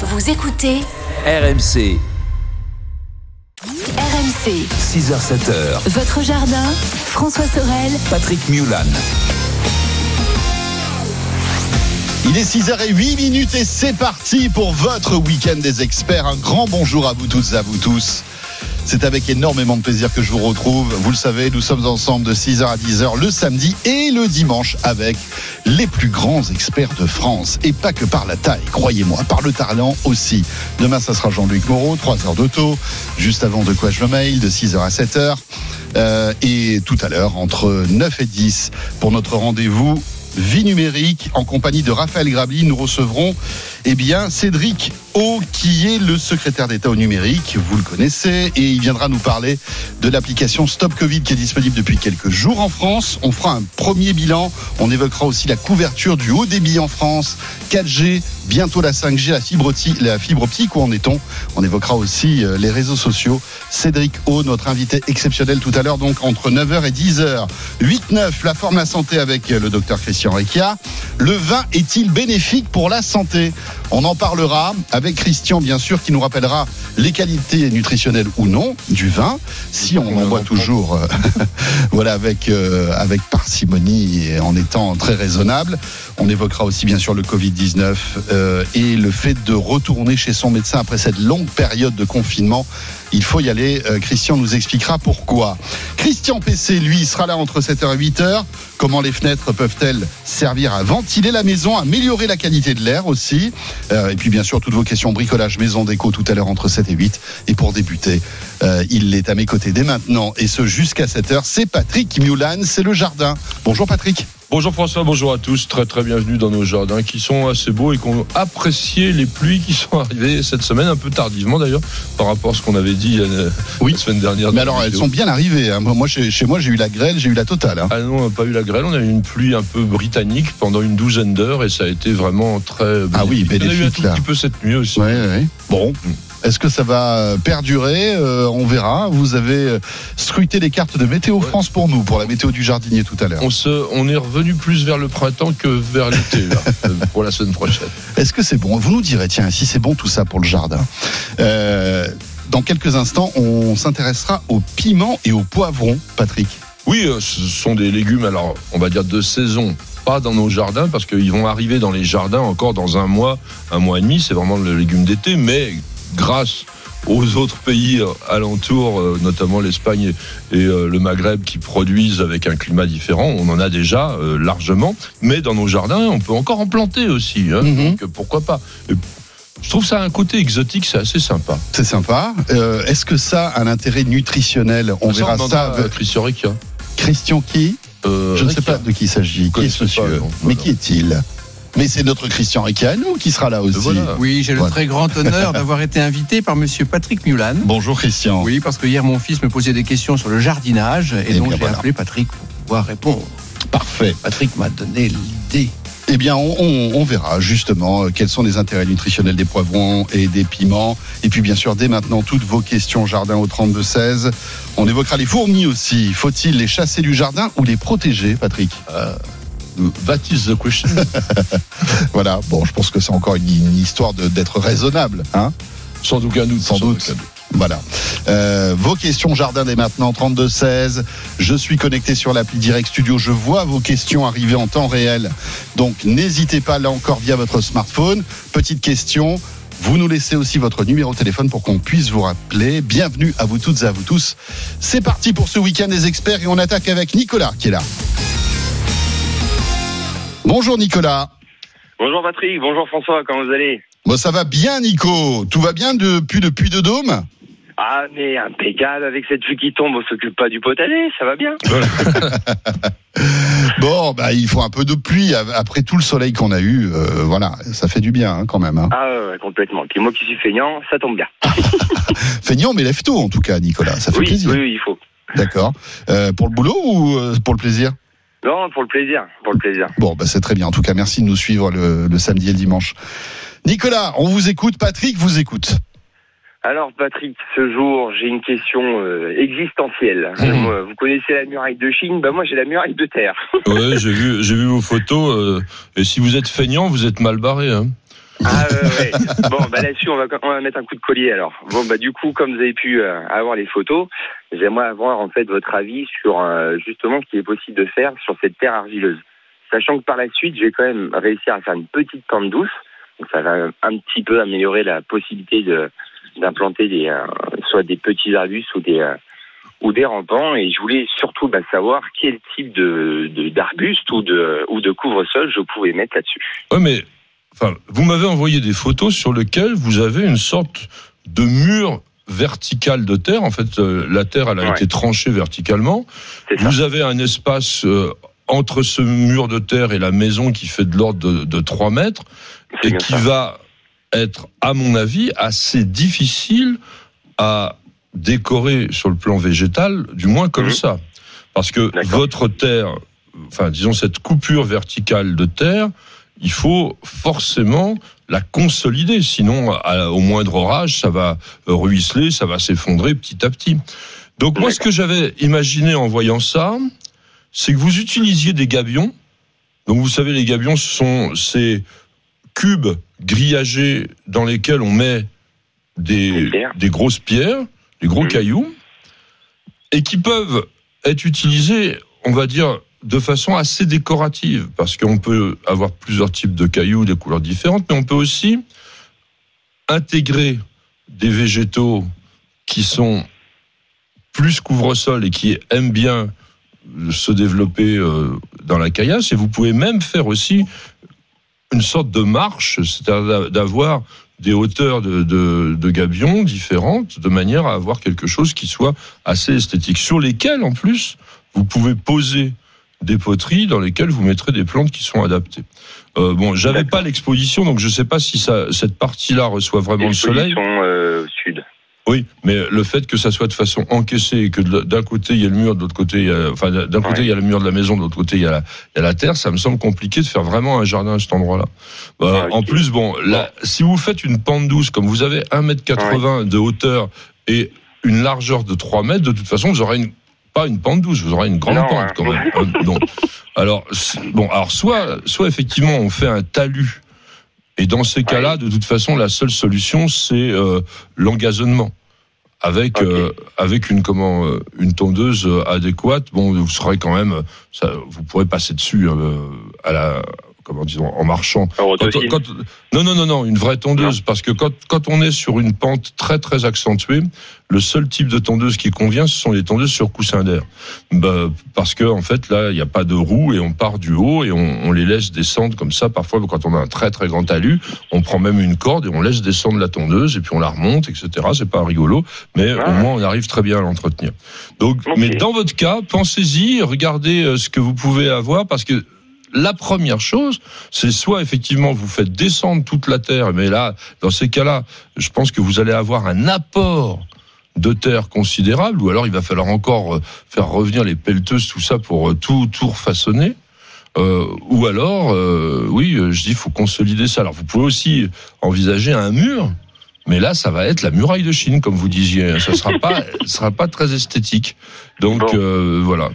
Vous écoutez RMC. RMC, 6h-7h. votre jardin, François Sorel, Patrick Mulan. Il est 6h08 et c'est parti pour votre week-end des experts. Un grand bonjour à vous toutes et à vous tous. C'est avec énormément de plaisir que je vous retrouve. Vous le savez, nous sommes ensemble de 6h à 10h le samedi et le dimanche avec les plus grands experts de France. Et pas que par la taille, croyez-moi, par le talent aussi. Demain, ça sera Jean-Luc Moreau, 3 heures d'auto. Juste avant de quoi je me mail, de 6h à 7h. Et tout à l'heure, entre 9 et 10, pour notre rendez-vous Vie numérique, en compagnie de Raphaël Grabli, nous recevrons Cédric O, qui est le secrétaire d'État au numérique. Vous le connaissez et il viendra nous parler de l'application Stop Covid qui est disponible depuis quelques jours en France. On fera un premier bilan. On évoquera aussi la couverture du haut débit en France, 4G, bientôt la 5G, la fibre optique. Où en est-on ? On évoquera aussi les réseaux sociaux. Cédric O, notre invité exceptionnel tout à l'heure, donc entre 9h et 10h. 8-9, la forme, la santé avec le docteur Christian Rekia. Le vin est-il bénéfique pour la santé ? On en parlera avec Christian, bien sûr, qui nous rappellera les qualités nutritionnelles ou non du vin, si on en boit toujours avec parcimonie et en étant très raisonnable. On évoquera aussi, bien sûr, le Covid-19 et le fait de retourner chez son médecin après cette longue période de confinement. Il faut y aller. Christian nous expliquera pourquoi. Christian PC, lui, sera là entre 7h et 8h. Comment les fenêtres peuvent-elles servir à ventiler la maison, à améliorer la qualité de l'air aussi. Et puis, bien sûr, toutes vos questions bricolage, maison, déco, tout à l'heure entre 7 et 8. Et pour débuter, il est à mes côtés dès maintenant, et ce jusqu'à 7h. C'est Patrick Mulan, c'est le jardin. Bonjour Patrick. Bonjour François, bonjour à tous, très bienvenue dans nos jardins qui sont assez beaux et qui ont apprécié les pluies qui sont arrivées cette semaine, un peu tardivement d'ailleurs, par rapport à ce qu'on avait dit la semaine dernière. Mais alors elles sont bien arrivées, hein. Moi, chez moi j'ai eu la grêle, j'ai eu la totale. Hein. Ah non, on n'a pas eu la grêle, on a eu une pluie un peu britannique pendant une douzaine d'heures et ça a été vraiment très bénéfique. Ah oui, bénéfique. On a eu un tout petit peu cette nuit aussi. Ouais. Bon. Est-ce que ça va perdurer ? On verra. Vous avez scruté les cartes de Météo France pour nous, pour la météo du jardinier tout à l'heure. On est revenu plus vers le printemps que vers l'été là, pour la semaine prochaine. Est-ce que c'est bon ? Vous nous direz, tiens, si c'est bon tout ça pour le jardin. Dans quelques instants, on s'intéressera aux piments et aux poivrons, Patrick. Oui, ce sont des légumes, alors on va dire de saison. Pas dans nos jardins parce qu'ils vont arriver dans les jardins encore dans un mois et demi. C'est vraiment le légume d'été, mais grâce aux autres pays alentours, notamment l'Espagne et le Maghreb qui produisent avec un climat différent, on en a déjà largement. Mais dans nos jardins, on peut encore en planter aussi. Donc pourquoi pas ? Je trouve ça un côté exotique, c'est assez sympa. C'est sympa. Est-ce que ça a un intérêt nutritionnel ? On verra ça. Christian Rekia. Christian qui ? Je ne sais pas de qui il s'agit. Qui est ce monsieur ? Mais qui est-il ? Mais c'est notre Christian Rekia à nous qui sera là aussi. Voilà. Oui, j'ai le très grand honneur d'avoir été invité par monsieur Patrick Mulan. Bonjour Christian. Oui, parce que hier mon fils me posait des questions sur le jardinage et donc j'ai appelé Patrick pour pouvoir répondre. Parfait. Patrick m'a donné l'idée. Eh bien, on verra justement quels sont les intérêts nutritionnels des poivrons et des piments. Et puis, bien sûr, dès maintenant, toutes vos questions jardin au 32-16. On évoquera les fourmis aussi. Faut-il les chasser du jardin ou les protéger, Patrick ? That is the question. Voilà, bon, je pense que c'est encore une histoire d'être raisonnable. Hein ? Sans aucun doute. Sans doute. Voilà. Vos questions jardin dès maintenant, 32-16. Je suis connecté sur l'appli Direct Studio. Je vois vos questions arriver en temps réel. Donc, n'hésitez pas, là encore, via votre smartphone. Petite question. Vous nous laissez aussi votre numéro de téléphone pour qu'on puisse vous rappeler. Bienvenue à vous toutes et à vous tous. C'est parti pour ce week-end des experts et on attaque avec Nicolas qui est là. Bonjour Nicolas. Bonjour Patrick, bonjour François, comment vous allez ? Bon, ça va bien Nico. Tout va bien depuis le Puy-de-Dôme ? Ah mais impeccable, avec cette pluie qui tombe, on s'occupe pas du potager, ça va bien. Bon, il faut un peu de pluie après tout le soleil qu'on a eu. Voilà, ça fait du bien quand même. Hein. Ah ouais, complètement. Puis moi qui suis feignant, ça tombe bien. Feignant mais lève tôt en tout cas Nicolas, ça fait plaisir. Oui, il faut. D'accord. Pour le boulot ou pour le plaisir ? Non, pour le plaisir. Bon, c'est très bien. En tout cas, merci de nous suivre le samedi et le dimanche. Nicolas, on vous écoute. Patrick vous écoute. Alors Patrick, ce jour, j'ai une question existentielle. Vous connaissez la muraille de Chine ? Moi, j'ai la muraille de terre. Ouais, j'ai vu vos photos. Et si vous êtes feignant, vous êtes mal barré. Hein. Ah ouais. Bon, là-dessus, on va mettre un coup de collier alors. Bon, du coup, comme vous avez pu avoir les photos, j'aimerais avoir en fait votre avis sur justement ce qu'il est possible de faire sur cette terre argileuse. Sachant que par la suite, je vais quand même réussir à faire une petite pente douce. Donc ça va un petit peu améliorer la possibilité d'implanter soit des petits arbustes ou des rampants. Et je voulais surtout savoir quel type d'arbuste ou de couvre-sol je pouvais mettre là-dessus. Ouais, mais vous m'avez envoyé des photos sur lesquelles vous avez une sorte de mur vertical de terre. En fait, la terre, elle a été tranchée verticalement. Vous avez un espace entre ce mur de terre et la maison qui fait de l'ordre de 3 mètres et qui va être, à mon avis, assez difficile à décorer sur le plan végétal, du moins comme ça. Parce que votre terre, disons cette coupure verticale de terre, il faut forcément la consolider, sinon au moindre orage, ça va ruisseler, ça va s'effondrer petit à petit. Donc moi, ce que j'avais imaginé en voyant ça, c'est que vous utilisiez des gabions. Donc vous savez, les gabions, ce sont ces cubes grillagés dans lesquels on met des grosses pierres, des gros cailloux, et qui peuvent être utilisés, on va dire, de façon assez décorative, parce qu'on peut avoir plusieurs types de cailloux, des couleurs différentes, mais on peut aussi intégrer des végétaux qui sont plus couvre-sol et qui aiment bien se développer dans la caillasse, et vous pouvez même faire aussi une sorte de marche, c'est-à-dire d'avoir des hauteurs de gabions différentes, de manière à avoir quelque chose qui soit assez esthétique, sur lesquels, en plus, vous pouvez poser des poteries dans lesquelles vous mettrez des plantes qui sont adaptées. J'avais pas l'exposition, donc je sais pas si cette partie-là reçoit vraiment le soleil. Sud. Oui, mais le fait que ça soit de façon encaissée et que d'un côté il y a le mur, de l'autre côté, d'un côté il y a le mur de la maison, de l'autre côté il y a la terre, ça me semble compliqué de faire vraiment un jardin à cet endroit-là. En plus, si vous faites une pente douce, comme vous avez 1,80 m de hauteur et une largeur de 3 mètres, de toute façon vous aurez pas une pente douce, vous aurez une grande pente quand même. Alors soit effectivement on fait un talus. Et dans ces cas-là, de toute façon, la seule solution, c'est l'engazonnement. Avec une tondeuse adéquate. Vous serez quand même, vous pourrez passer dessus en marchant. Non, une vraie tondeuse, parce que quand on est sur une pente très très accentuée, le seul type de tondeuse qui convient, ce sont les tondeuses sur coussin d'air. Parce que en fait là, il n'y a pas de roue et on part du haut et on les laisse descendre comme ça. Parfois, quand on a un très très grand talus, on prend même une corde et on laisse descendre la tondeuse et puis on la remonte, etc. C'est pas rigolo, mais au moins on arrive très bien à l'entretenir. Donc, mais dans votre cas, pensez-y, regardez ce que vous pouvez avoir, parce que la première chose, c'est soit effectivement vous faites descendre toute la terre, mais là, dans ces cas-là, je pense que vous allez avoir un apport de terre considérable, ou alors il va falloir encore faire revenir les pelleteuses, tout ça, pour tout refaçonner. Ou alors, je dis, il faut consolider ça. Alors vous pouvez aussi envisager un mur, mais là, ça va être la muraille de Chine, comme vous disiez. Ça sera pas très esthétique. Donc voilà.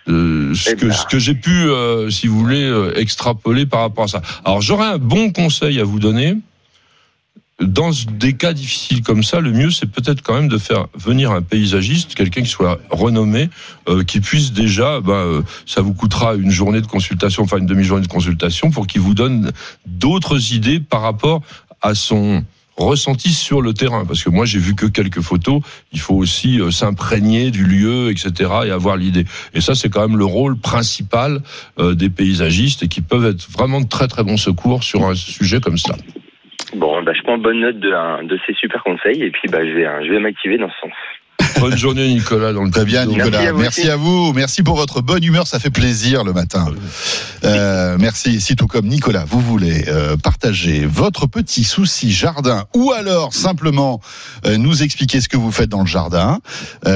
Ce que j'ai pu, si vous voulez, extrapoler par rapport à ça. Alors, j'aurais un bon conseil à vous donner. Dans des cas difficiles comme ça, le mieux, c'est peut-être quand même de faire venir un paysagiste, quelqu'un qui soit renommé, qui puisse déjà, ça vous coûtera une journée de consultation, enfin une demi-journée de consultation, pour qu'il vous donne d'autres idées par rapport à son ressenti sur le terrain, parce que moi j'ai vu que quelques photos. Il faut aussi s'imprégner du lieu, etc., et avoir l'idée. Et ça, c'est quand même le rôle principal des paysagistes, et qui peuvent être vraiment de très très bons secours sur un sujet comme ça. Je prends bonne note de ces super conseils, et puis je vais m'activer dans ce sens. Bonne journée, Nicolas. Très bien, Nicolas. Merci à vous. Merci pour votre bonne humeur. Ça fait plaisir le matin. Merci. Si tout comme Nicolas, vous voulez partager votre petit souci jardin, ou alors simplement nous expliquer ce que vous faites dans le jardin,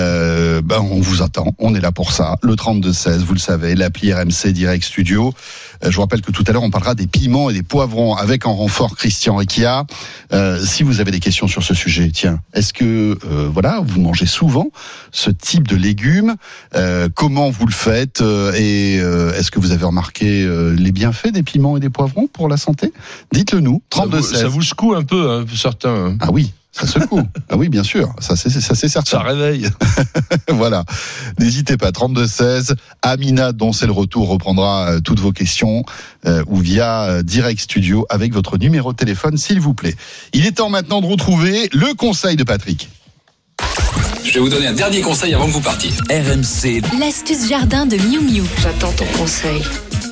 on vous attend. On est là pour ça. Le 32-16, vous le savez, l'appli RMC Direct Studio. Je vous rappelle que tout à l'heure, on parlera des piments et des poivrons avec en renfort Christian Requia. Si vous avez des questions sur ce sujet, tiens, est-ce que vous mangez souvent ce type de légumes? Comment vous le faites? Et est-ce que vous avez remarqué les bienfaits des piments et des poivrons pour la santé? Dites-le nous. 32-16. Ça vous secoue un peu, hein, certains. Ah oui. Ça secoue. Ah oui, bien sûr. Ça, c'est certain. Ça réveille. Voilà. N'hésitez pas. 32-16. Amina, dont c'est le retour, reprendra toutes vos questions ou via Direct Studio avec votre numéro de téléphone, s'il vous plaît. Il est temps maintenant de retrouver le conseil de Patrick. Je vais vous donner un dernier conseil avant que vous partiez. RMC. L'astuce jardin de Miu Miu. J'attends ton conseil.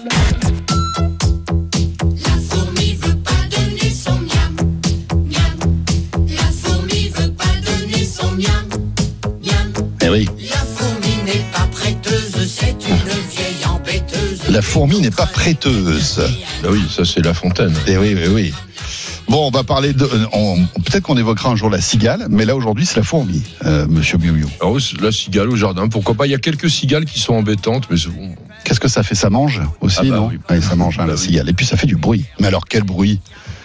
Oui. La fourmi n'est pas prêteuse, c'est une vieille embêteuse. La fourmi n'est pas prêteuse. Ben oui, ça c'est La Fontaine. Eh oui. Bon, on va parler peut-être qu'on évoquera un jour la cigale, mais là aujourd'hui c'est la fourmi, monsieur Miu Miu. Alors la cigale au jardin, pourquoi pas? Il y a quelques cigales qui sont embêtantes, mais c'est bon. Qu'est-ce que ça fait? Ça mange aussi, non? Oui, ça mange, la cigale. Et puis ça fait du bruit. Mais alors quel bruit?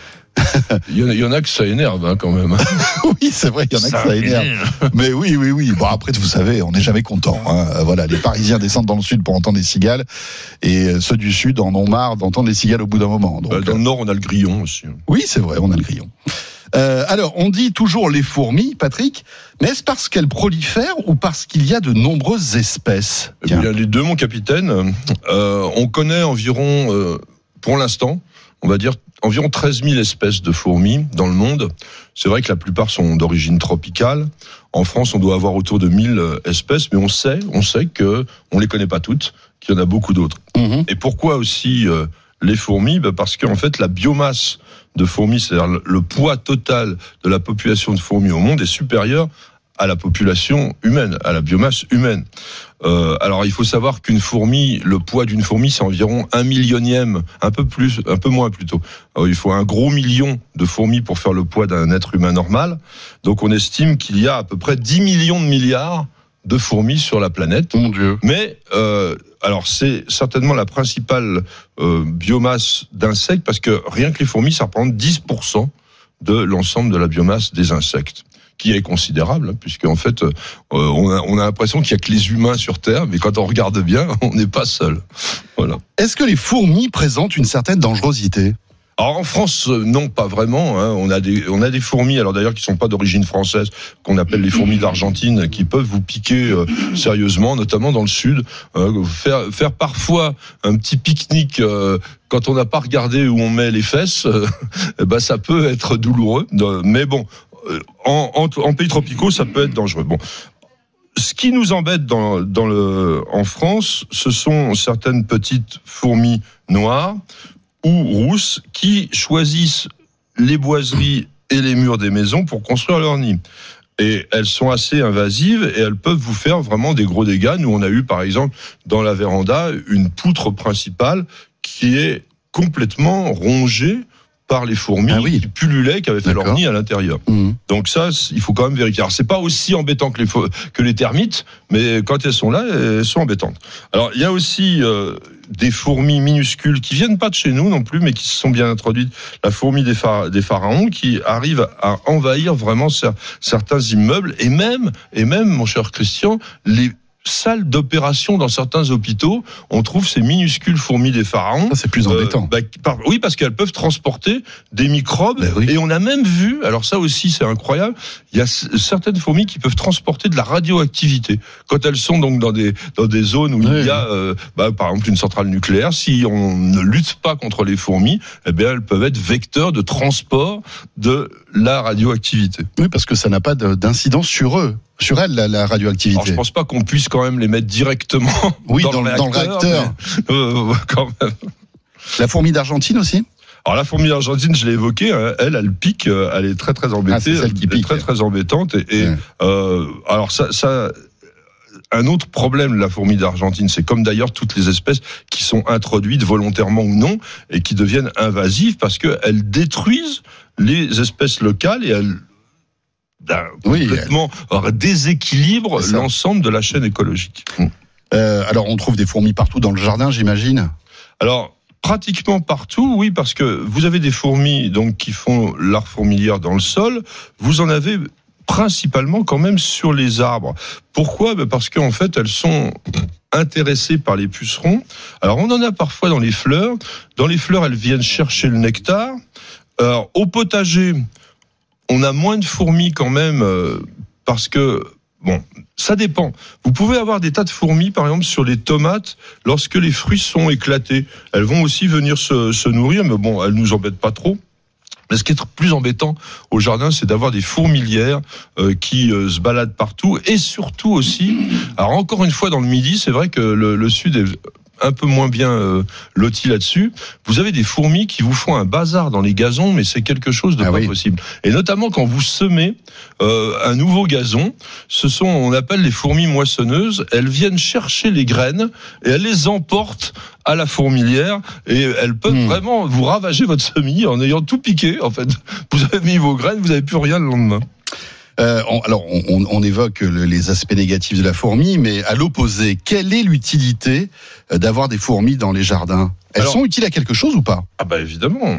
Il y en a que ça énerve, hein, quand même. Oui, c'est vrai, il y en a que ça énerve. Mais oui. Bon, après, vous savez, on n'est jamais content. Hein. Voilà, les Parisiens descendent dans le sud pour entendre des cigales, et ceux du sud en ont marre d'entendre des cigales au bout d'un moment. Donc, dans le nord, on a le grillon aussi. Oui, c'est vrai, on a le grillon. Alors, on dit toujours les fourmis, Patrick, mais est-ce parce qu'elles prolifèrent ou parce qu'il y a de nombreuses espèces? Eh bien, les deux, mon capitaine. On connaît environ, pour l'instant, on va dire environ 13 000 espèces de fourmis dans le monde. C'est vrai que la plupart sont d'origine tropicale. En France, on doit avoir autour de 1000 espèces, mais on sait que on les connaît pas toutes, qu'il y en a beaucoup d'autres. Et pourquoi aussi les fourmis? Parce qu'en fait, la biomasse de fourmis, c'est-à-dire le poids total de la population de fourmis au monde est supérieur à la population humaine, à la biomasse humaine. Alors il faut savoir qu'une fourmi, le poids d'une fourmi, c'est environ 1 millionième, un peu moins plutôt. Alors, il faut un gros million de fourmis pour faire le poids d'un être humain normal. Donc on estime qu'il y a à peu près 10 millions de milliards de fourmis sur la planète. Mon Dieu. Mais alors c'est certainement la principale biomasse d'insectes, parce que rien que les fourmis, ça représente 10% de l'ensemble de la biomasse des insectes, qui est considérable, hein, puisque en fait, on a l'impression qu'il y a que les humains sur Terre, mais quand on regarde bien, on n'est pas seul. Voilà. Est-ce que les fourmis présentent une certaine dangerosité? Alors en France, non, pas vraiment. Hein. On a des fourmis, alors d'ailleurs qui sont pas d'origine française, qu'on appelle les fourmis d'Argentine, qui peuvent vous piquer sérieusement, notamment dans le sud. Faire parfois un petit pique-nique quand on n'a pas regardé où on met les fesses, ça peut être douloureux. Mais bon, en pays tropicaux, ça peut être dangereux. Bon. Ce qui nous embête en France, ce sont certaines petites fourmis noires ou rousses qui choisissent les boiseries et les murs des maisons pour construire leur nid. Et elles sont assez invasives et elles peuvent vous faire vraiment des gros dégâts. Nous, on a eu, par exemple, dans la véranda, une poutre principale qui est complètement rongée par les fourmis qui pullulaient, qui avaient fait leur nid à l'intérieur. Donc ça, il faut quand même vérifier. Alors c'est pas aussi embêtant que les termites, mais quand elles sont là, elles sont embêtantes. Alors il y a aussi des fourmis minuscules qui viennent pas de chez nous non plus, mais qui se sont bien introduites. La fourmi des pharaons, qui arrive à envahir vraiment certains immeubles, et même, mon cher Christian, les salles d'opération dans certains hôpitaux, on trouve ces minuscules fourmis des pharaons. Ça, c'est plus embêtant. Oui, parce qu'elles peuvent transporter des microbes. Et on a même vu, alors ça aussi c'est incroyable, il y a certaines fourmis qui peuvent transporter de la radioactivité. Quand elles sont donc dans des zones où il y a, par exemple, une centrale nucléaire, si on ne lutte pas contre les fourmis, elles peuvent être vecteurs de transport de la radioactivité. Oui, parce que ça n'a pas d'incidence sur eux. Sur elle, la radioactivité. Alors, je pense pas qu'on puisse quand même les mettre directement dans le réacteur. Quand même. La fourmi d'Argentine aussi? Alors la fourmi d'Argentine, je l'ai évoquée, hein, elle pique, elle est très très embêtée, c'est celle qui pique, très très embêtante. Alors ça, un autre problème de la fourmi d'Argentine, c'est comme d'ailleurs toutes les espèces qui sont introduites volontairement ou non et qui deviennent invasives parce qu'elles détruisent les espèces locales et elles complètement déséquilibre l'ensemble de la chaîne écologique. Alors on trouve des fourmis partout dans le jardin, j'imagine. Alors Pratiquement partout, oui, parce que vous avez des fourmis donc qui font l'art fourmilière dans le sol. Vous en avez principalement quand même sur les arbres. Pourquoi ? Parce qu'en fait, elles sont intéressées par les pucerons. Alors, on en a parfois dans les fleurs. Dans les fleurs, elles viennent chercher le nectar. Alors, au potager, on a moins de fourmis quand même parce que bon, ça dépend. Vous pouvez avoir des tas de fourmis, par exemple, sur les tomates, lorsque les fruits sont éclatés. Elles vont aussi venir se nourrir, mais bon, elles nous embêtent pas trop. Mais ce qui est plus embêtant au jardin, c'est d'avoir des fourmilières qui se baladent partout. Et surtout aussi, alors encore une fois, dans le Midi, c'est vrai que le Sud est un peu moins bien loti là-dessus. Vous avez des fourmis qui vous font un bazar dans les gazons, mais c'est quelque chose de pas possible. Et notamment quand vous semez un nouveau gazon, on appelle les fourmis moissonneuses. Elles viennent chercher les graines et elles les emportent à la fourmilière et elles peuvent vraiment vous ravager votre semis en ayant tout piqué. En fait, vous avez mis vos graines, vous n'avez plus rien le lendemain. On évoque les aspects négatifs de la fourmi, mais à l'opposé, quelle est l'utilité d'avoir des fourmis dans les jardins ? Elles sont utiles à quelque chose ou pas ? Ah bah évidemment,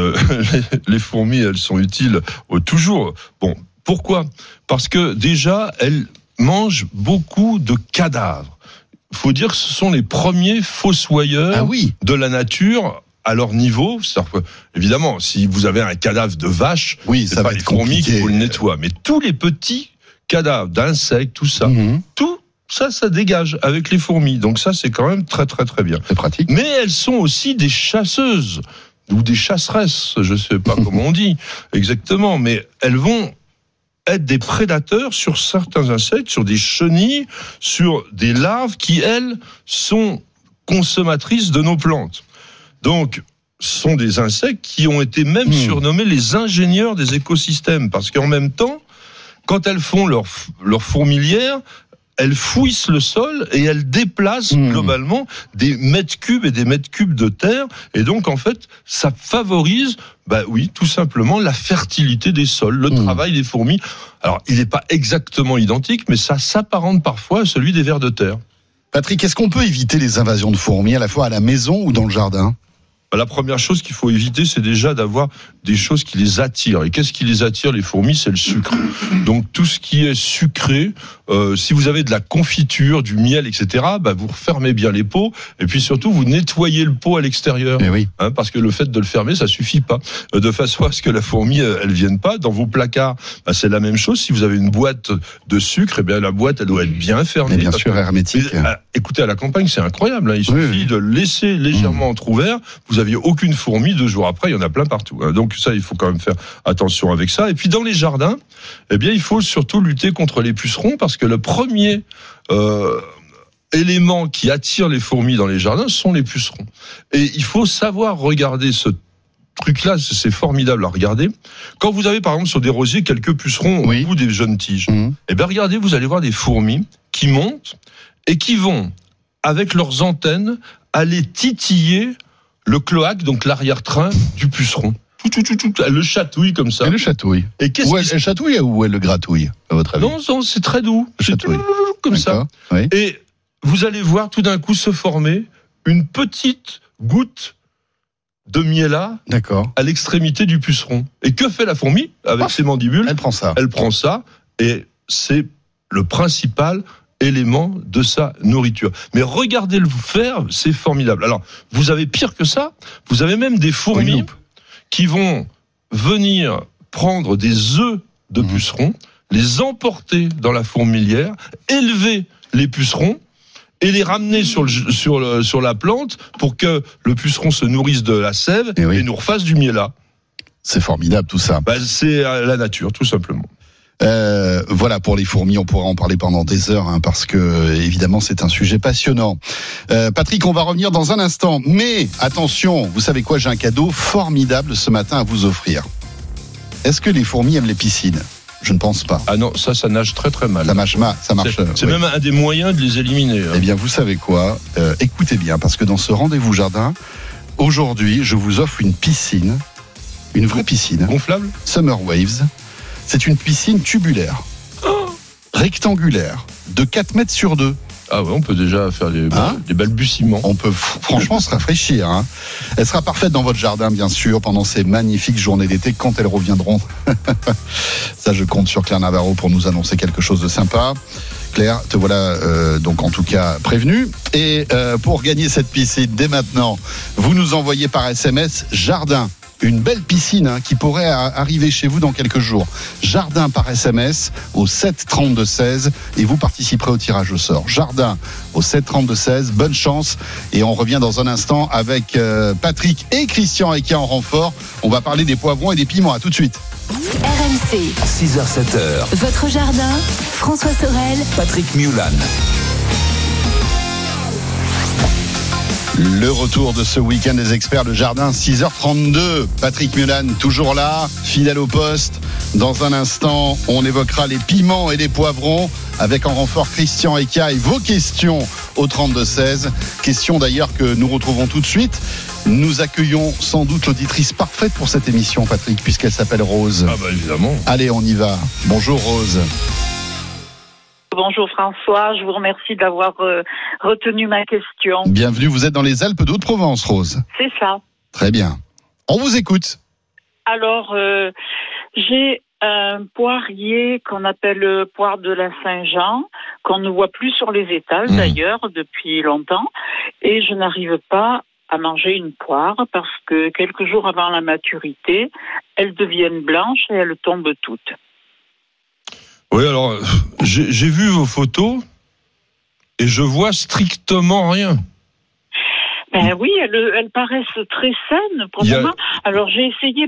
les fourmis, elles sont utiles toujours. Bon, pourquoi ? Parce que déjà, elles mangent beaucoup de cadavres. Il faut dire que ce sont les premiers fossoyeurs de la nature à leur niveau. Évidemment, si vous avez un cadavre de vache, c'est pas les fourmis qui vous le nettoient, mais tous les petits cadavres d'insectes, tout ça, tout ça dégage avec les fourmis. Donc ça, c'est quand même très très très bien. C'est pratique. Mais elles sont aussi des chasseuses ou des chasseresses, je sais pas comment on dit exactement, mais elles vont être des prédateurs sur certains insectes, sur des chenilles, sur des larves qui, elles, sont consommatrices de nos plantes. Donc, ce sont des insectes qui ont été même surnommés les ingénieurs des écosystèmes, parce qu'en même temps, quand elles font leur fourmilière, elles fouissent le sol et elles déplacent globalement des mètres cubes et des mètres cubes de terre, et donc en fait, ça favorise, tout simplement la fertilité des sols, le travail des fourmis. Alors, il n'est pas exactement identique, mais ça s'apparente parfois à celui des vers de terre. Patrick, est-ce qu'on peut éviter les invasions de fourmis à la fois à la maison ou dans le jardin ? La première chose qu'il faut éviter, c'est déjà d'avoir des choses qui les attirent. Et qu'est-ce qui les attire, les fourmis ? C'est le sucre. Donc tout ce qui est sucré, si vous avez de la confiture, du miel, etc., vous refermez bien les pots. Et puis surtout, vous nettoyez le pot à l'extérieur. Parce que le fait de le fermer, ça suffit pas. De façon à ce que la fourmi, elle vienne pas. Dans vos placards, c'est la même chose. Si vous avez une boîte de sucre, la boîte, elle doit être bien fermée. Mais bien sûr, hermétique. Écoutez, à la campagne, c'est incroyable. Il suffit de laisser légèrement entrouvert. Vous aviez aucune fourmi, 2 jours après, il y en a plein partout. Donc ça, il faut quand même faire attention avec ça. Et puis dans les jardins, il faut surtout lutter contre les pucerons, parce que le premier élément qui attire les fourmis dans les jardins, ce sont les pucerons. Et il faut savoir regarder ce truc-là, c'est formidable à regarder. Quand vous avez par exemple sur des rosiers quelques pucerons au bout des jeunes tiges, regardez, vous allez voir des fourmis qui montent et qui vont, avec leurs antennes, aller titiller le cloaque, donc l'arrière-train du puceron. Elle le chatouille comme ça. Elle le chatouille. Et elle chatouille ou elle le gratouille, à votre avis ? Non, c'est très doux. C'est comme ça. Oui. Et vous allez voir tout d'un coup se former une petite goutte de miella à l'extrémité du puceron. Et que fait la fourmi avec ses mandibules ? Elle prend ça. Elle prend ça, et c'est le principal élément de sa nourriture. Mais regardez-le faire, c'est formidable. Alors, vous avez pire que ça, vous avez même des fourmis qui vont venir prendre des œufs de pucerons, les emporter dans la fourmilière, élever les pucerons et les ramener sur la plante pour que le puceron se nourrisse de la sève et nous refasse du miella. C'est formidable tout ça. C'est la nature, tout simplement. Voilà pour les fourmis, on pourra en parler pendant des heures, parce que évidemment c'est un sujet passionnant. Patrick, on va revenir dans un instant, mais attention, vous savez quoi, j'ai un cadeau formidable ce matin à vous offrir. Est-ce que les fourmis aiment les piscines ? Je ne pense pas. Ah non, ça nage très très mal. Ça marche. C'est même un des moyens de les éliminer. Eh bien, vous savez quoi ? Écoutez bien, parce que dans ce rendez-vous jardin, aujourd'hui, je vous offre une piscine, une vraie piscine. Gonflable ? Summer Waves. C'est une piscine tubulaire, rectangulaire, de 4 mètres sur 2. Ah ouais, on peut déjà faire des balbutiements. On peut franchement se rafraîchir. Hein. Elle sera parfaite dans votre jardin, bien sûr, pendant ces magnifiques journées d'été, quand elles reviendront. Ça, je compte sur Claire Navarro pour nous annoncer quelque chose de sympa. Claire, te voilà donc en tout cas prévenue. Et pour gagner cette piscine dès maintenant, vous nous envoyez par SMS jardin. Une belle piscine qui pourrait arriver chez vous dans quelques jours. Jardin par SMS au 7 32 16 et vous participerez au tirage au sort. Jardin au 7 32 16. Bonne chance et on revient dans un instant avec Patrick et Christian Eka en renfort. On va parler des poivrons et des piments. À tout de suite. RMC, 6h-7h, votre jardin, François Sorel, Patrick Mulan. Le retour de ce week-end des experts de jardin, 6h32. Patrick Mulan, toujours là, fidèle au poste. Dans un instant, on évoquera les piments et les poivrons avec en renfort Christian Eka et vos questions au 32-16. Questions d'ailleurs que nous retrouvons tout de suite. Nous accueillons sans doute l'auditrice parfaite pour cette émission, Patrick, puisqu'elle s'appelle Rose. Ah bah évidemment. Allez, on y va. Bonjour Rose. Bonjour François, je vous remercie d'avoir retenu ma question. Bienvenue, vous êtes dans les Alpes d'Haute-Provence, Rose. C'est ça. Très bien. On vous écoute. Alors, j'ai un poirier qu'on appelle le poire de la Saint-Jean, qu'on ne voit plus sur les étals d'ailleurs depuis longtemps, et je n'arrive pas à manger une poire parce que quelques jours avant la maturité, elles deviennent blanches et elles tombent toutes. Oui, alors, j'ai vu vos photos et je vois strictement rien. Ben oui, elles paraissent très saines pour le moment. Alors j'ai essayé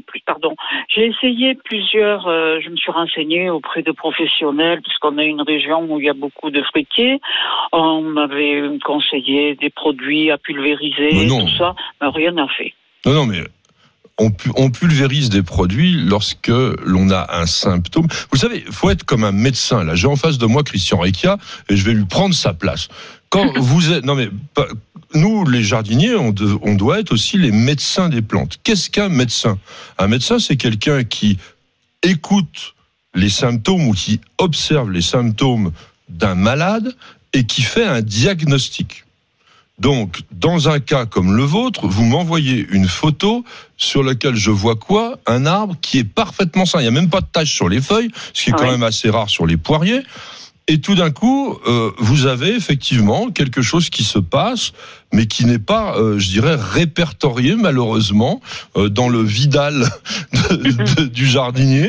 plusieurs. Je me suis renseignée auprès de professionnels puisqu'on a une région où il y a beaucoup de fruitiers. On m'avait conseillé des produits à pulvériser, tout ça, mais rien n'a fait. Non, mais on pulvérise des produits lorsque l'on a un symptôme. Vous savez, il faut être comme un médecin. Là, j'ai en face de moi Christian Eka et je vais lui prendre sa place. Quand vous êtes, nous, les jardiniers, on doit être aussi les médecins des plantes. Qu'est-ce qu'un médecin ? Un médecin, c'est quelqu'un qui écoute les symptômes ou qui observe les symptômes d'un malade et qui fait un diagnostic. Donc, dans un cas comme le vôtre, vous m'envoyez une photo sur laquelle je vois quoi ? Un arbre qui est parfaitement sain. Il n'y a même pas de taches sur les feuilles, ce qui est quand même assez rare sur les poiriers. Et tout d'un coup, vous avez effectivement quelque chose qui se passe, mais qui n'est pas, je dirais, répertorié malheureusement dans le Vidal du jardinier,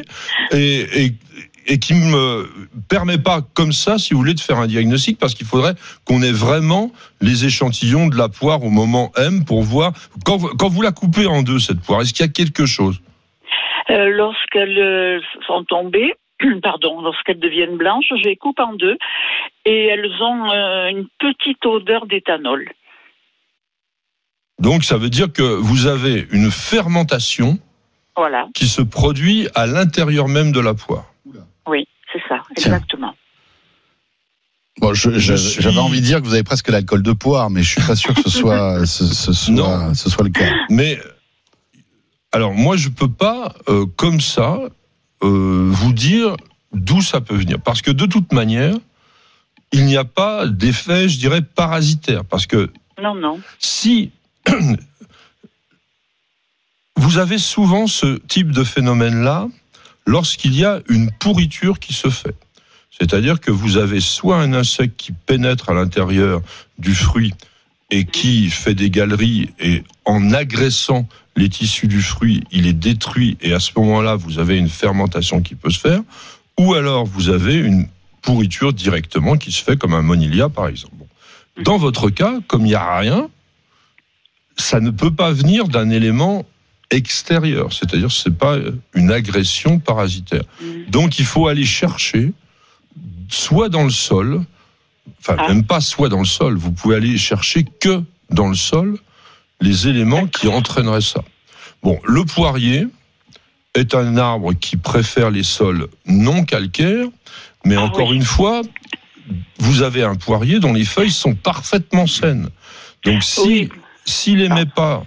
et qui me permet pas comme ça, si vous voulez, de faire un diagnostic, parce qu'il faudrait qu'on ait vraiment les échantillons de la poire au moment M pour voir quand vous la coupez en deux, cette poire. Est-ce qu'il y a quelque chose ? Lorsqu'elles sont tombées. Lorsqu'elles deviennent blanches, je les coupe en deux et elles ont une petite odeur d'éthanol. Donc ça veut dire que vous avez une fermentation qui se produit à l'intérieur même de la poire. Oui, c'est ça, exactement. Bon, j'avais envie de dire que vous avez presque l'alcool de poire, mais je suis pas sûr que ce soit le cas. Mais alors moi je peux pas comme ça vous dire d'où ça peut venir. Parce que de toute manière, il n'y a pas d'effet, je dirais, parasitaire. Parce que si vous avez souvent ce type de phénomène-là lorsqu'il y a une pourriture qui se fait. C'est-à-dire que vous avez soit un insecte qui pénètre à l'intérieur du fruit et qui fait des galeries, et en agressant les tissus du fruit, il est détruit, et à ce moment-là, vous avez une fermentation qui peut se faire, ou alors vous avez une pourriture directement qui se fait comme un Monilia, par exemple. Dans votre cas, comme il n'y a rien, ça ne peut pas venir d'un élément extérieur, c'est-à-dire que ce n'est pas une agression parasitaire. Donc il faut aller chercher, soit dans le sol, même pas soit dans le sol, vous pouvez aller chercher que dans le sol les éléments qui entraîneraient ça. Bon, le poirier est un arbre qui préfère les sols non calcaires, mais une fois, vous avez un poirier dont les feuilles sont parfaitement saines. Donc s'il n'aimait pas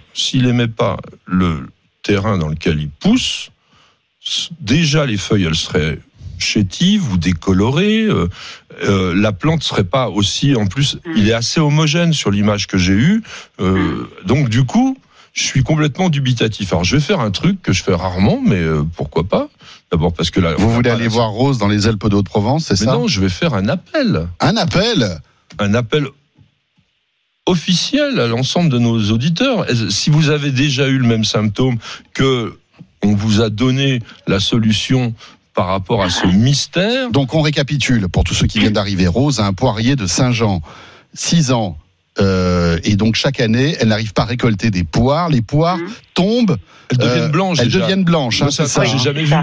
le terrain dans lequel il pousse, déjà les feuilles elles seraient chétive ou décolorée. La plante serait pas aussi, en plus, il est assez homogène sur l'image que j'ai eue. Donc du coup, je suis complètement dubitatif. Alors je vais faire un truc que je fais rarement, mais pourquoi pas ? D'abord parce que là, vous voulez aller voir Rose dans les Alpes d'Haute-Provence, c'est ça ? Non, je vais faire un appel. Un appel ? Un appel officiel à l'ensemble de nos auditeurs. Si vous avez déjà eu le même symptôme, que on vous a donné la solution par rapport à ce mystère. Donc on récapitule pour tous ceux qui viennent d'arriver. Rose a un poirier de Saint-Jean, 6 ans. Et donc chaque année, elle n'arrive pas à récolter des poires. Les poires tombent. Elles deviennent blanches. Elles deviennent blanches. Hein, ça, j'ai jamais vu.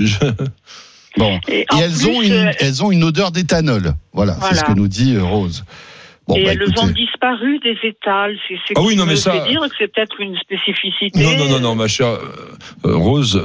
Bon. Et elles ont une odeur d'éthanol. Voilà, c'est ce que nous dit Rose. Bon, et elles ont disparu des étals. C'est oui, non, mais ça veut dire que c'est peut-être une spécificité. Non, ma chère Rose.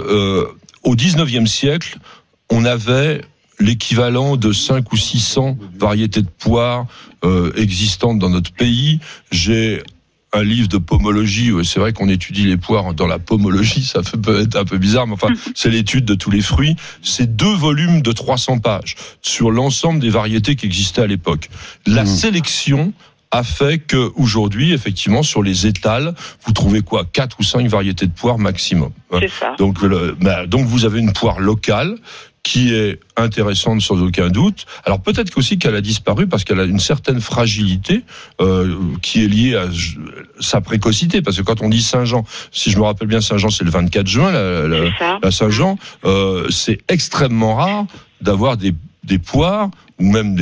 Au 19e siècle, on avait l'équivalent de 5 ou 600 variétés de poires existantes dans notre pays. J'ai un livre de pomologie, c'est vrai qu'on étudie les poires dans la pomologie, ça peut être un peu bizarre, mais enfin, c'est l'étude de tous les fruits. C'est 2 volumes de 300 pages sur l'ensemble des variétés qui existaient à l'époque. La sélection a fait que aujourd'hui, effectivement, sur les étals, vous trouvez quoi ? 4 ou 5 variétés de poires maximum. C'est ça. Donc vous avez une poire locale qui est intéressante sans aucun doute. Alors peut-être qu'aussi qu'elle a disparu parce qu'elle a une certaine fragilité qui est liée à sa précocité. Parce que quand on dit Saint-Jean, si je me rappelle bien, Saint-Jean c'est le 24 juin, la Saint-Jean, c'est extrêmement rare d'avoir des poires ou même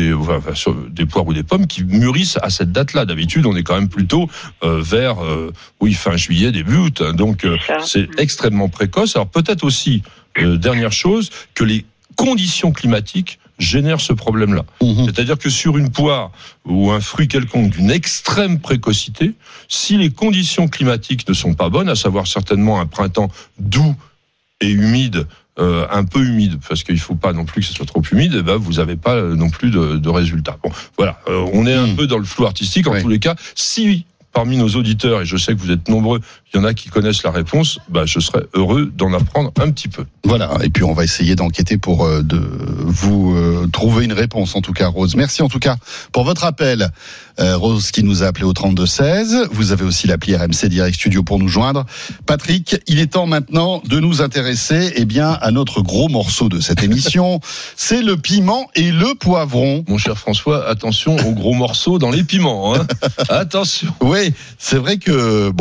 des poires ou des pommes qui mûrissent à cette date-là. D'habitude, on est quand même plutôt vers fin juillet, début août. Donc c'est extrêmement précoce. Alors peut-être aussi dernière chose, que les conditions climatiques génèrent ce problème-là. C'est-à-dire que sur une poire ou un fruit quelconque d'une extrême précocité, si les conditions climatiques ne sont pas bonnes, à savoir certainement un printemps doux et humide, un peu humide, parce qu'il ne faut pas non plus que ce soit trop humide, vous n'avez pas non plus de résultats. Bon, voilà, on est un peu dans le flou artistique. En tous les cas, si parmi nos auditeurs, et je sais que vous êtes nombreux, il y en a qui connaissent la réponse, je serais heureux d'en apprendre un petit peu. Voilà, et puis on va essayer d'enquêter pour de vous trouver une réponse, en tout cas, Rose. Merci en tout cas pour votre appel. Rose qui nous a appelé au 32-16. Vous avez aussi l'appli RMC Direct Studio pour nous joindre. Patrick, il est temps maintenant de nous intéresser à notre gros morceau de cette émission. C'est le piment et le poivron. Mon cher François, attention aux gros morceaux dans les piments. Hein. Attention. Oui, c'est vrai que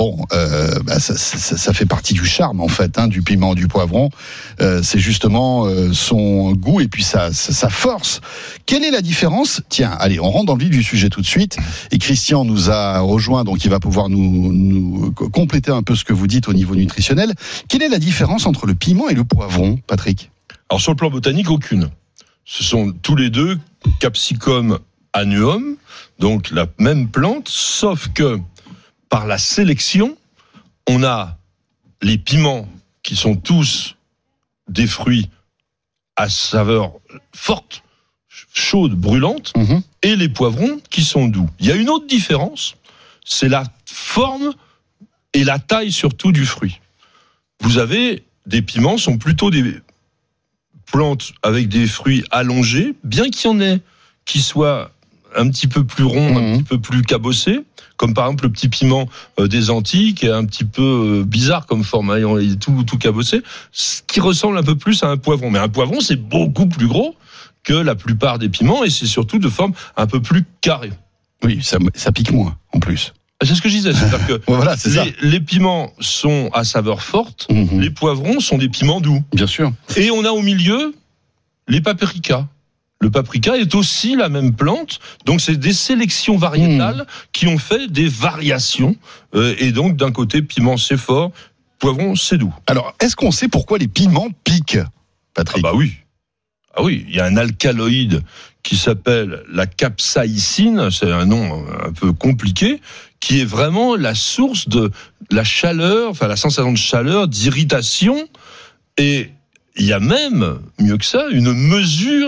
ça fait partie du charme en fait du piment, du poivron. C'est justement son goût et puis sa force. Quelle est la différence ? Tiens, allez, on rentre dans le vif du sujet tout de suite. Et Christian nous a rejoint, donc il va pouvoir nous compléter un peu ce que vous dites au niveau nutritionnel. Quelle est la différence entre le piment et le poivron, Patrick ? Alors sur le plan botanique, aucune. Ce sont tous les deux Capsicum annuum, donc la même plante, sauf que par la sélection, on a les piments qui sont tous des fruits à saveur forte, chaude, brûlante, et les poivrons qui sont doux. Il y a une autre différence, c'est la forme et la taille surtout du fruit. Vous avez des piments, sont plutôt des plantes avec des fruits allongés, bien qu'il y en ait qui soient un petit peu plus ronds, un petit peu plus cabossés, comme par exemple le petit piment des Antilles, qui est un petit peu bizarre comme forme, il est tout cabossé, ce qui ressemble un peu plus à un poivron. Mais un poivron, c'est beaucoup plus gros que la plupart des piments, et c'est surtout de forme un peu plus carrée. Oui, ça pique moins, en plus. C'est ce que je disais, c'est-à-dire que voilà, les piments sont à saveur forte, les poivrons sont des piments doux. Bien sûr. Et on a au milieu les paprikas. Le paprika est aussi la même plante, donc c'est des sélections variétales qui ont fait des variations, et donc d'un côté, piment c'est fort, poivron c'est doux. Alors, est-ce qu'on sait pourquoi les piments piquent, Patrick ? Ah oui, il y a un alcaloïde qui s'appelle la capsaïcine, c'est un nom un peu compliqué, qui est vraiment la source de la chaleur, enfin la sensation de chaleur, d'irritation, et il y a même, mieux que ça, une mesure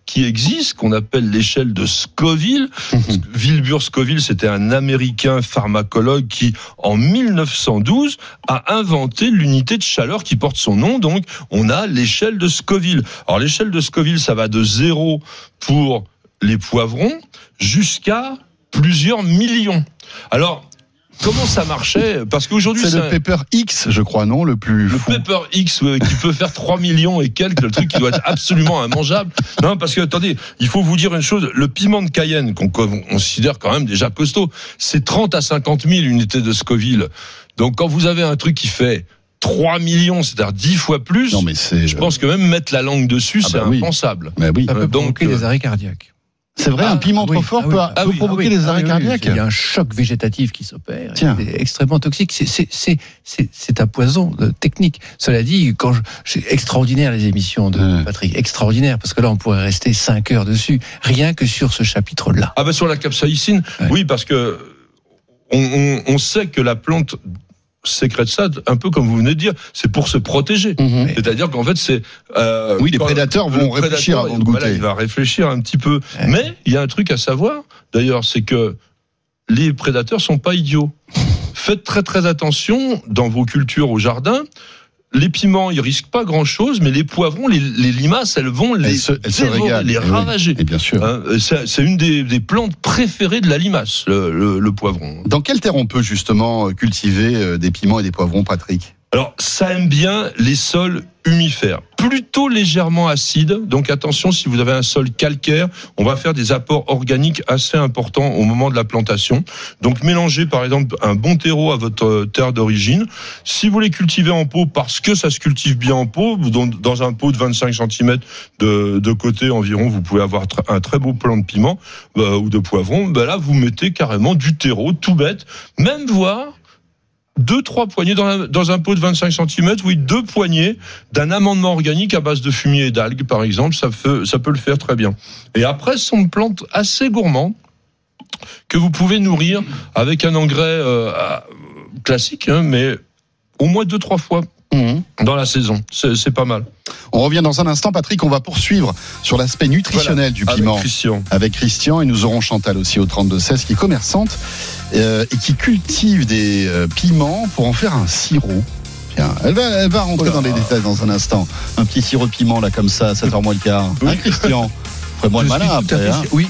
qui existe, qu'on appelle l'échelle de Scoville. Wilbur Scoville, c'était un Américain pharmacologue qui, en 1912, a inventé l'unité de chaleur qui porte son nom. Donc, on a l'échelle de Scoville. Alors, l'échelle de Scoville, ça va de 0 pour les poivrons jusqu'à plusieurs millions. Alors, comment ça marchait ? Parce qu'aujourd'hui, c'est le Pepper X, je crois, non ? Le fou. Pepper X, qui peut faire 3 millions et quelques, le truc qui doit être absolument immangeable. Non, parce que, attendez, il faut vous dire une chose, le piment de Cayenne, qu'on considère quand même déjà costaud, c'est 30 à 50 000 unités de Scoville. Donc, quand vous avez un truc qui fait 3 millions, c'est-à-dire 10 fois plus, non, mais je pense que même mettre la langue dessus, c'est impensable. Mais oui. Ça peut provoquer des arrêts cardiaques. C'est vrai, un piment trop fort peut provoquer des arrêts cardiaques. Il y a un choc végétatif qui s'opère. C'est extrêmement toxique. C'est un poison technique. Cela dit, c'est extraordinaire les émissions de Patrick. Extraordinaire, parce que là, on pourrait rester 5 heures dessus, rien que sur ce chapitre-là. Ah, sur la capsaïcine, oui, parce que on sait que la plante sécrète ça, un peu comme vous venez de dire, c'est pour se protéger. C'est-à-dire qu'en fait, c'est... les prédateurs vont réfléchir avant de goûter. Voilà, il va réfléchir un petit peu. Mais il y a un truc à savoir, d'ailleurs, c'est que les prédateurs sont pas idiots. Faites très très attention dans vos cultures au jardin. Les piments, ils risquent pas grand-chose, mais les poivrons, les limaces, elles vont les dévorer, les ravager. Et bien sûr. C'est une des plantes préférées de la limace, le poivron. Dans quelle terre on peut justement cultiver des piments et des poivrons, Patrick ? Alors, ça aime bien les sols humifères, plutôt légèrement acides. Donc attention, si vous avez un sol calcaire, on va faire des apports organiques assez importants au moment de la plantation. Donc mélangez par exemple un bon terreau à votre terre d'origine. Si vous les cultivez en pot, parce que ça se cultive bien en pot, dans un pot de 25 cm de côté environ, vous pouvez avoir un très beau plant de piment ou de poivron. Là, vous mettez carrément du terreau, tout bête, même voire 2-3 poignées dans un pot de 25 cm, 2 poignées d'un amendement organique à base de fumier et d'algues, par exemple, ça peut le faire très bien. Et après, ce sont des plantes assez gourmandes que vous pouvez nourrir avec un engrais classique, mais au moins 2-3 fois dans la saison. C'est pas mal. On revient dans un instant, Patrick. On va poursuivre sur l'aspect nutritionnel du piment avec Christian, et nous aurons Chantal aussi au 32-16 qui est commerçante et qui cultive des piments pour en faire un sirop. Tiens, elle va rentrer dans les détails dans un instant. Un petit sirop de piment là comme ça, 7h moins le quart. Christian. Ferais-moi le malin après. Oui.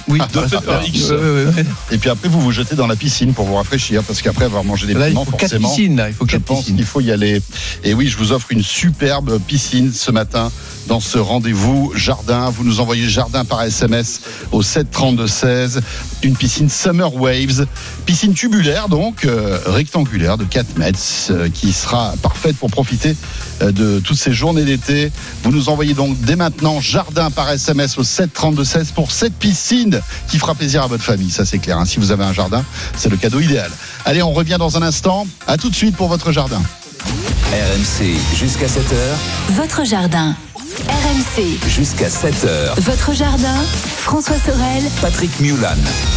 Et puis après, vous vous jetez dans la piscine pour vous rafraîchir, parce qu'après avoir mangé des piments, forcément, je pense qu'il faut y aller. Et oui, je vous offre une superbe piscine ce matin dans ce rendez-vous jardin. Vous nous envoyez jardin par SMS au 732-16. Une piscine Summer Waves, piscine tubulaire donc, rectangulaire de 4 mètres, qui sera parfaite pour profiter de toutes ces journées d'été. Vous nous envoyez donc dès maintenant jardin par SMS au 732-16 pour cette piscine qui fera plaisir à votre famille, ça c'est clair. Si vous avez un jardin, c'est le cadeau idéal. Allez, on revient dans un instant. À tout de suite pour votre jardin. RMC jusqu'à 7h. Votre jardin. RMC jusqu'à 7h. Votre jardin. François Sorel. Patrick Mulan.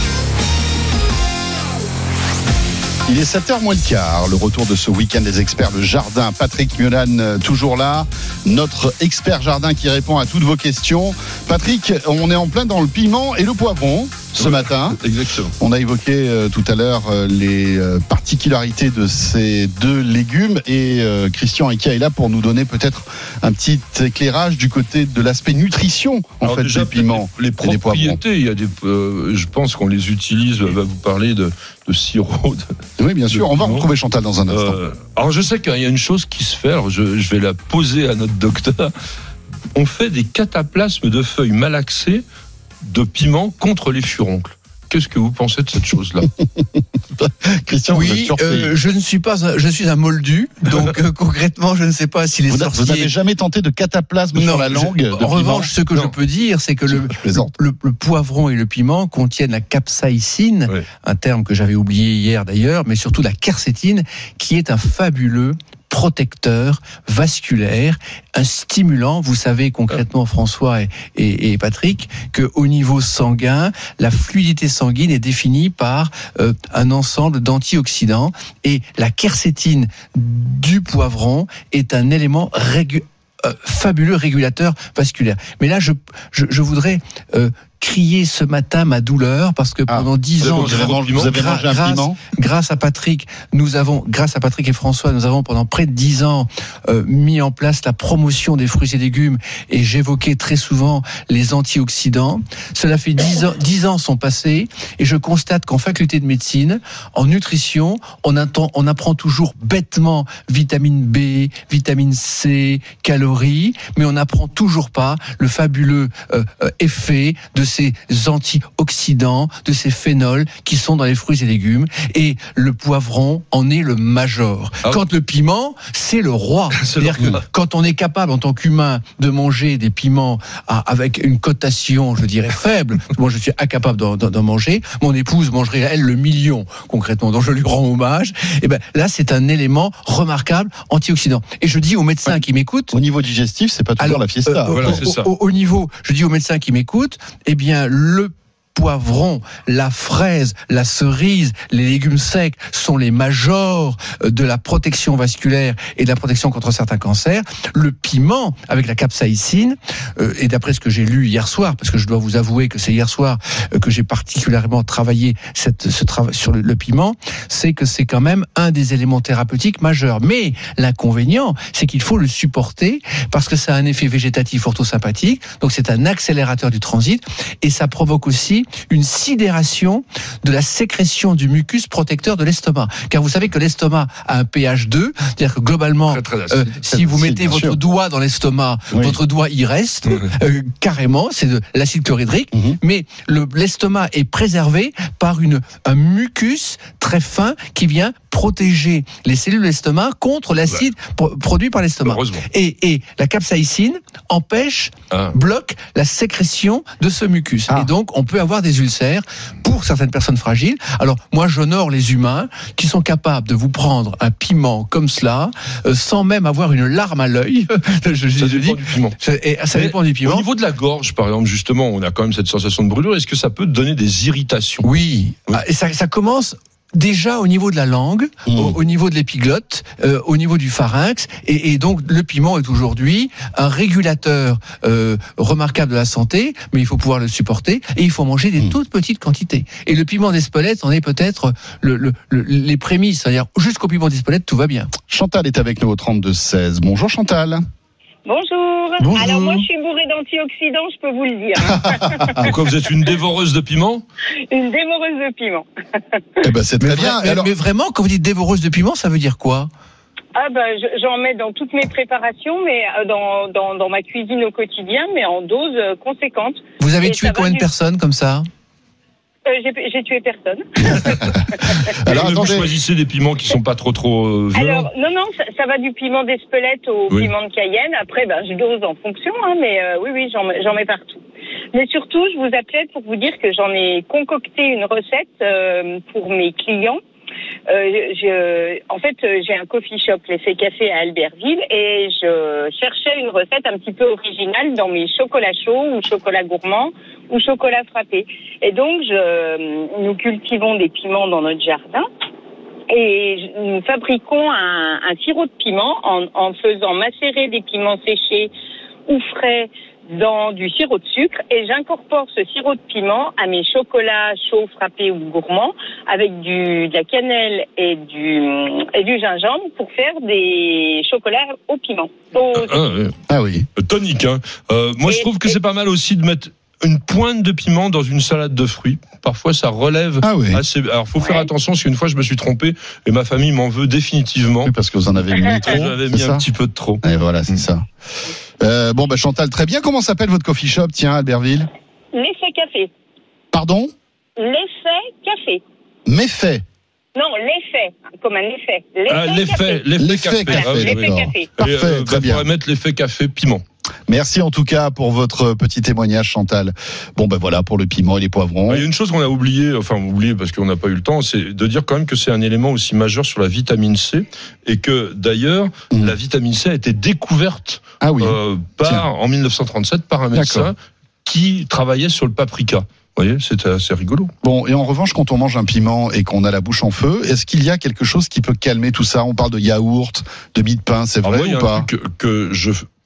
Il est 7h moins le quart, le retour de ce week-end des experts de jardin. Patrick Mulan, toujours là, notre expert jardin qui répond à toutes vos questions. Patrick, on est en plein dans le piment et le poivron ce matin. Exactement. On a évoqué tout à l'heure les particularités de ces deux légumes, et Christian Eka est là pour nous donner peut-être un petit éclairage du côté de l'aspect nutrition des piments. Les propriétés, il y a je pense qu'on les utilise. Va vous parler de sirop. Oui, bien sûr. On va retrouver Chantal dans un instant. Alors je sais qu'il y a une chose qui se fait. Alors je vais la poser à notre docteur. On fait des cataplasmes de feuilles malaxées de piment contre les furoncles. Qu'est-ce que vous pensez de cette chose-là? Christian, oui, je suis un moldu, donc concrètement, je ne sais pas si les sorciers... Vous n'avez jamais tenté de cataplasme sur la langue? En revanche, ce que je peux dire, c'est que le poivron et le piment contiennent la capsaïcine, un terme que j'avais oublié hier d'ailleurs, mais surtout la quercétine, qui est un fabuleux protecteur vasculaire, un stimulant. Vous savez concrètement, François et Patrick, qu'au niveau sanguin, la fluidité sanguine est définie par un ensemble d'antioxydants, et la quercétine du poivron est un élément fabuleux régulateur vasculaire. Mais là, je voudrais crier ce matin ma douleur parce que pendant 10 ans, vous avez mangé un piment. Grâce à Patrick et François, nous avons pendant près de 10 ans mis en place la promotion des fruits et légumes et j'évoquais très souvent les antioxydants. Cela fait 10 ans sont passés et je constate qu'en faculté de médecine, en nutrition, on apprend toujours bêtement vitamine B, vitamine C, calories, mais on n'apprend toujours pas le fabuleux effet de ces antioxydants, de ces phénols qui sont dans les fruits et légumes. Et le poivron en est le major. Quand le piment, c'est le roi. C'est-à-dire que quand on est capable, en tant qu'humain, de manger des piments avec une cotation, je dirais, faible, moi je suis incapable d'en manger, mon épouse mangerait, elle, le million, concrètement, dont je lui rends hommage, et ben là, c'est un élément remarquable antioxydant. Et je dis aux médecins qui m'écoutent... Au niveau digestif, c'est pas toujours la fiesta. Voilà, c'est ça. Au niveau, je dis aux médecins qui m'écoutent, eh bien, le poivron, la fraise, la cerise, les légumes secs sont les majors de la protection vasculaire et de la protection contre certains cancers. Le piment, avec la capsaïcine, et d'après ce que j'ai lu hier soir, parce que je dois vous avouer que c'est hier soir que j'ai particulièrement travaillé ce travail sur le piment, c'est que c'est quand même un des éléments thérapeutiques majeurs. Mais l'inconvénient, c'est qu'il faut le supporter parce que ça a un effet végétatif orthosympathique, donc c'est un accélérateur du transit et ça provoque aussi une sidération de la sécrétion du mucus protecteur de l'estomac. Car vous savez que l'estomac a un pH 2, c'est-à-dire que globalement, si vous mettez votre doigt dans l'estomac, votre doigt y reste, carrément, c'est de l'acide chlorhydrique, mais l'estomac est préservé par un mucus très fin qui vient protéger les cellules de l'estomac contre l'acide produit par l'estomac. Et la capsaïcine bloque la sécrétion de ce mucus. Et donc, on peut avoir des ulcères pour certaines personnes fragiles. Alors, moi, j'honore les humains qui sont capables de vous prendre un piment comme cela, sans même avoir une larme à l'œil. Ça dépend du piment. Ça dépend du piment. Au niveau de la gorge, par exemple, justement, on a quand même cette sensation de brûlure. Est-ce que ça peut donner des irritations ? Oui. Et ça commence déjà au niveau de la langue, au niveau de l'épiglotte, au niveau du pharynx, et donc le piment est aujourd'hui un régulateur remarquable de la santé, mais il faut pouvoir le supporter, et il faut manger des toutes petites quantités. Et le piment d'Espelette en est peut-être les prémices, c'est-à-dire jusqu'au piment d'Espelette, tout va bien. Chantal est avec nous au 32-16. Bonjour Chantal. Bonjour. Alors moi je suis bourrée d'antioxydants, je peux vous le dire. Pourquoi vous êtes une dévoreuse de piment ? Une dévoreuse de piment. Eh ben c'est très bien. Mais vraiment, quand vous dites dévoreuse de piment, ça veut dire quoi ? J'en mets dans toutes mes préparations, mais dans ma cuisine au quotidien, mais en dose conséquente. Vous avez tué combien de personnes comme ça ? J'ai tué personne. Alors vous choisissez des piments qui sont pas trop violents. Alors non, ça va du piment d'Espelette au piment de Cayenne. Après, je dose en fonction, mais oui, j'en mets partout. Mais surtout, je vous appelais pour vous dire que j'en ai concocté une recette pour mes clients. J'ai un coffee shop, l'Effet Café à Albertville, et je cherchais une recette un petit peu originale dans mes chocolats chauds ou chocolats gourmands ou chocolats frappés. Et donc, nous cultivons des piments dans notre jardin et nous fabriquons un sirop de piment en faisant macérer des piments séchés ou frais dans du sirop de sucre, et j'incorpore ce sirop de piment à mes chocolats chauds, frappés ou gourmands avec de la cannelle et du gingembre pour faire des chocolats au piment. Oui. Tonique, hein. Moi, je trouve que c'est pas mal aussi de mettre une pointe de piment dans une salade de fruits. Parfois, ça relève assez. Alors, faut faire attention, parce qu'une fois, je me suis trompé et ma famille m'en veut définitivement. Oui, parce que vous en avez mis trop. J'avais mis un petit peu de trop. Et voilà, c'est ça. Chantal, très bien. Comment s'appelle votre coffee shop, tiens, Albertville ? L'Effet Café. Pardon ? L'Effet Café. Méfait. Non, l'effet, comme un effet. L'effet café. Parfait, très bien. On va mettre l'effet café piment. Merci en tout cas pour votre petit témoignage, Chantal. Voilà pour le piment et les poivrons. Il y a une chose qu'on a oublié parce qu'on n'a pas eu le temps, c'est de dire quand même que c'est un élément aussi majeur sur la vitamine C, et que d'ailleurs la vitamine C a été découverte en 1937 par un médecin qui travaillait sur le paprika. Vous voyez, c'était assez rigolo. Et en revanche, quand on mange un piment et qu'on a la bouche en feu, est-ce qu'il y a quelque chose qui peut calmer tout ça ? On parle de yaourt, de mie de pain, c'est vrai ou pas ? Un truc que je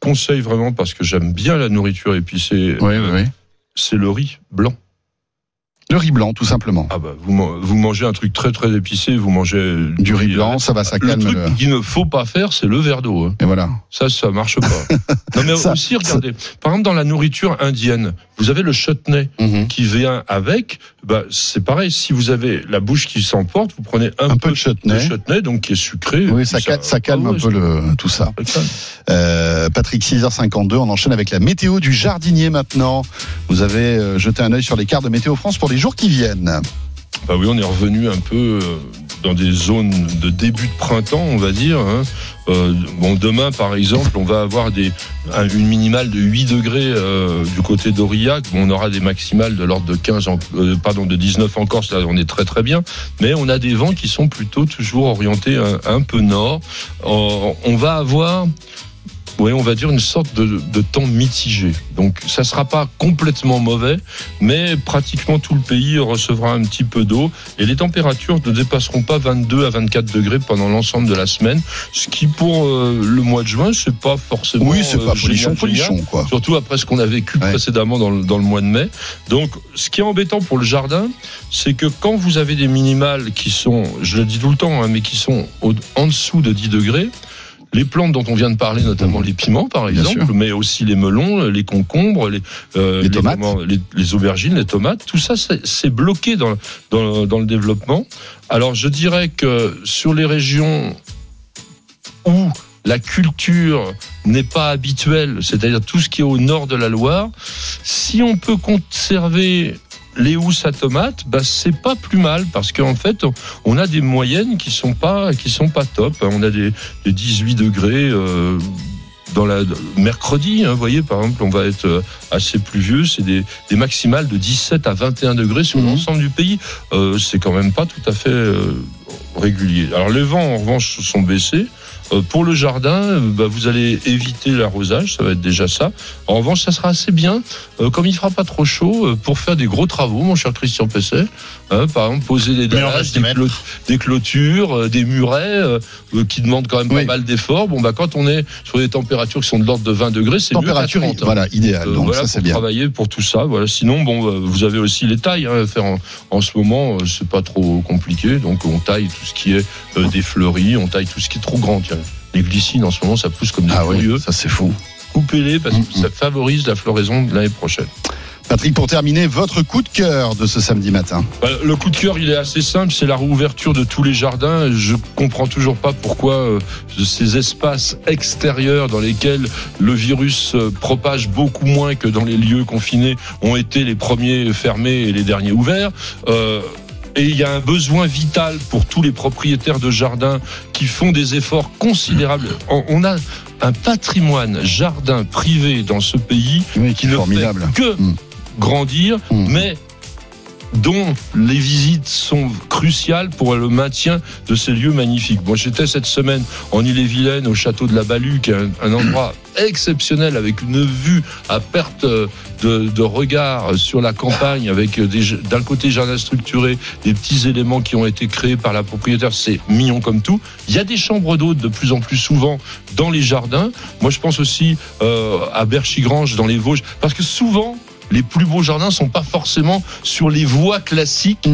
conseille vraiment, parce que j'aime bien la nourriture épicée, c'est le riz blanc. Le riz blanc, tout simplement. Ah bah, vous mangez un truc très très épicé, vous mangez du riz blanc, ça calme. Le truc qu'il ne faut pas faire, c'est le verre d'eau. Et voilà. Ça marche pas. Non mais aussi, regardez, par exemple dans la nourriture indienne, vous avez le chutney qui vient avec. Bah c'est pareil. Si vous avez la bouche qui s'emporte, vous prenez un peu de chutney, donc qui est sucré. Oui, ça calme un peu tout ça. Patrick, 6h52, on enchaîne avec la météo du jardinier maintenant. Vous avez jeté un œil sur les cartes de Météo France pour les jours qui viennent. Bah oui, on est revenu un peu dans des zones de début de printemps, on va dire. Demain, par exemple, on va avoir une minimale de 8 degrés du côté d'Aurillac. On aura des maximales de l'ordre de 19 en Corse. Là, on est très très bien. Mais on a des vents qui sont plutôt toujours orientés un peu nord. On va avoir... Oui, on va dire une sorte de temps mitigé. Donc, ça sera pas complètement mauvais, mais pratiquement tout le pays recevra un petit peu d'eau et les températures ne dépasseront pas 22 à 24 degrés pendant l'ensemble de la semaine. Ce qui, pour le mois de juin, c'est pas forcément. Oui, c'est pas folichon, quoi. Surtout après ce qu'on a vécu précédemment dans le mois de mai. Donc, ce qui est embêtant pour le jardin, c'est que quand vous avez des minimales qui sont, je le dis tout le temps, mais qui sont en dessous de 10 degrés, les plantes dont on vient de parler, notamment les piments par exemple, mais aussi les melons, les concombres, les tomates, les aubergines, les tomates, tout ça c'est bloqué dans le développement. Alors je dirais que sur les régions où la culture n'est pas habituelle, c'est-à-dire tout ce qui est au nord de la Loire, si on peut conserver les housses à tomates, c'est pas plus mal parce qu'en fait on a des moyennes qui sont pas top. On a des 18 degrés dans la mercredi, vous voyez, par exemple, on va être assez pluvieux. C'est des maximales de 17 à 21 degrés sur l'ensemble du pays. C'est quand même pas tout à fait régulier. Alors les vents en revanche sont baissés. Pour le jardin, vous allez éviter l'arrosage, ça va être déjà ça. En revanche, ça sera assez bien, comme il fera pas trop chaud, pour faire des gros travaux, mon cher Christian Pesset. Par exemple, poser des dallages, des clôtures, des murets, qui demandent quand même pas mal d'efforts. Quand on est sur des températures qui sont de l'ordre de 20 degrés, c'est température mieux qu'à 30. Voilà, idéal. Donc ça, c'est bien. Travailler pour tout ça. Voilà. Sinon, vous avez aussi les tailles à faire en ce moment. C'est pas trop compliqué. Donc, on taille tout ce qui est des fleuris, on taille tout ce qui est trop grand. Tiens. Les glycines, en ce moment, ça pousse comme des furieux. Ça, c'est fou. Coupez-les parce que ça favorise la floraison de l'année prochaine. Patrick, pour terminer, votre coup de cœur de ce samedi matin. Le coup de cœur, il est assez simple, c'est la réouverture de tous les jardins. Je comprends toujours pas pourquoi ces espaces extérieurs dans lesquels le virus se propage beaucoup moins que dans les lieux confinés ont été les premiers fermés et les derniers ouverts. Et il y a un besoin vital pour tous les propriétaires de jardins qui font des efforts considérables. On a un patrimoine jardin privé dans ce pays qui ne fait que grandir, mais dont les visites sont cruciales pour le maintien de ces lieux magnifiques. Moi, j'étais cette semaine en Ille-et-Vilaine, au château de la Balue, qui est un endroit exceptionnel, avec une vue à perte de regard sur la campagne, avec d'un côté jardin structuré, des petits éléments qui ont été créés par la propriétaire, c'est mignon comme tout. Il y a des chambres d'hôtes de plus en plus souvent dans les jardins. Moi, je pense aussi à Berchigrange, dans les Vosges, parce que souvent, les plus beaux jardins sont pas forcément sur les voies classiques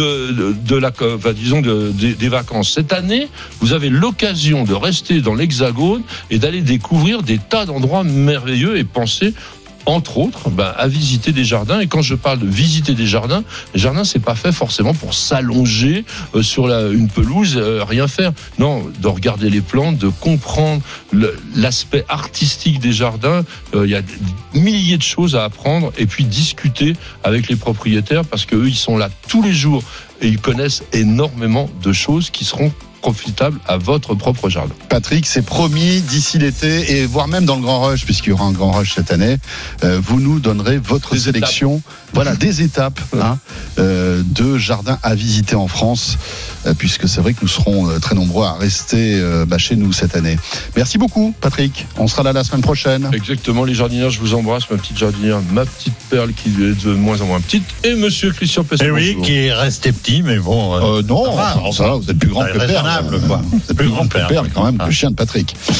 des vacances. Cette année, vous avez l'occasion de rester dans l'Hexagone et d'aller découvrir des tas d'endroits merveilleux et penser entre autres, à visiter des jardins. Et quand je parle de visiter des jardins, les jardins, c'est pas fait forcément pour s'allonger sur une pelouse, rien faire. Non, de regarder les plantes, de comprendre l'aspect artistique des jardins. Il y a des milliers de choses à apprendre et puis discuter avec les propriétaires parce qu'eux, ils sont là tous les jours et ils connaissent énormément de choses qui seront profitable à votre propre jardin. Patrick, c'est promis, d'ici l'été et voire même dans le Grand Rush, puisqu'il y aura un Grand Rush cette année, vous nous donnerez votre sélection, des étapes de jardins à visiter en France, puisque c'est vrai que nous serons très nombreux à rester chez nous cette année. Merci beaucoup, Patrick. On sera là la semaine prochaine. Exactement, les jardinières, je vous embrasse, ma petite jardinière, ma petite perle qui est de moins en moins petite, et monsieur Christian Pesset. Et oui, qui est resté petit, mais bon. Non, ça va, vous êtes plus grand que le père. C'est plus grand que le père, quand même, le chien de Patrick.